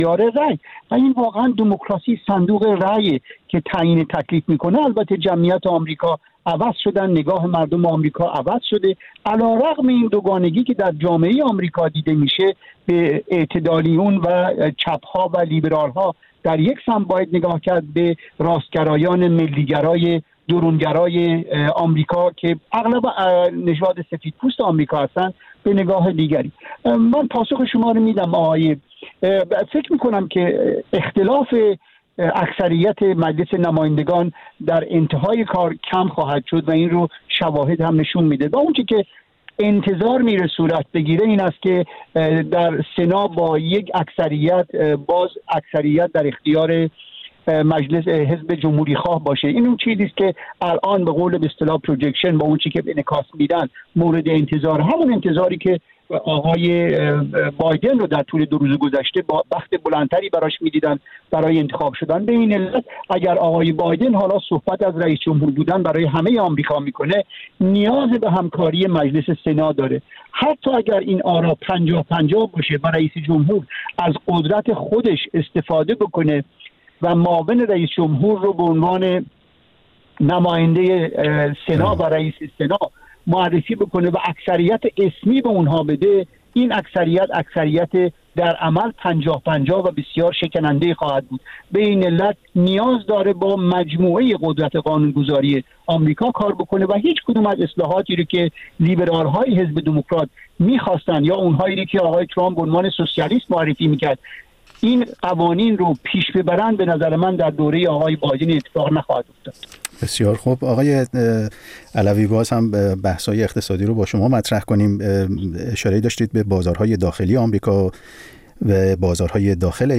رأی و این واقعا دموکراسی صندوق رأی که تعیین تکلیف میکنه. البته جمعیت آمریکا عوض شدن، نگاه مردم آمریکا عوض شده، علیرغم این دوگانگی که در جامعه آمریکا دیده میشه به اعتدالیون و چپها و لیبرالها در یک سمت باید نگاه کرد، به راستگرایان ملیگرای درونگرای آمریکا که اغلب نژاد سفید پوست آمریکا هستن به نگاه دیگری. من پاسخ شما رو میدم آقای، فکر میکنم که اختلاف اکثریت مجلس نمایندگان در انتهای کار کم خواهد شد و این رو شواهد هم نشون میده و اون چیزی که انتظار میره صورت بگیره این است که در سنا با یک اکثریت باز اکثریت در اختیار مجلس حزب جمهوری خواه باشه. این اون چیزی است که الان به قول به اصطلاح پروجکشن با اون چیزی که انعکاس میدن مورد انتظار، همون انتظاری که آقای بایدن رو در طول 2 روز گذشته با بخت بلندتری براش میدیدن برای انتخاب شدن. به این علت اگر آقای بایدن حالا صحبت از رئیس جمهور بودن برای همه آمریکا میکنه، نیاز به همکاری مجلس سنا داره. حتی اگر این آرا 50-50 باشه و رئیس جمهور از قدرت خودش استفاده بکنه و معاون رئیس جمهور رو به عنوان نماینده سنا و رئیس سنا معرفی بکنه و اکثریت اسمی به اونها بده، این اکثریت در عمل 50-50 و بسیار شکننده خواهد بود. به این علت نیاز داره با مجموعه قدرت قانونگذاری آمریکا کار بکنه و هیچ کدوم از اصلاحاتی رو که لیبرال های حزب دموکرات میخواستن یا اونهایی که آقای ترامپ به عنوان سوسیالیست معرفی میکرد این قوانین رو پیش ببرن، به نظر من در دوره آقای بایدن اتفاق نخواهد افتاد. بسیار خوب. آقای علوی، باز هم بحث‌های اقتصادی رو با شما مطرح کنیم. اشاره داشتید به بازارهای داخلی آمریکا و بازارهای داخل